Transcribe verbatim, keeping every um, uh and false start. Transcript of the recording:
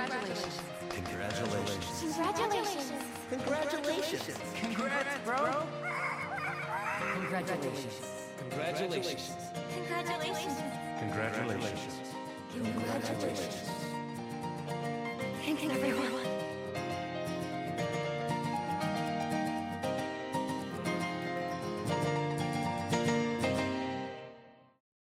Congratulations. Congratulations. Congratulations. Congratulations. Congrats, bro. Congratulations. Congratulations. Congratulations. Congratulations. Congratulations. Thanks, everyone.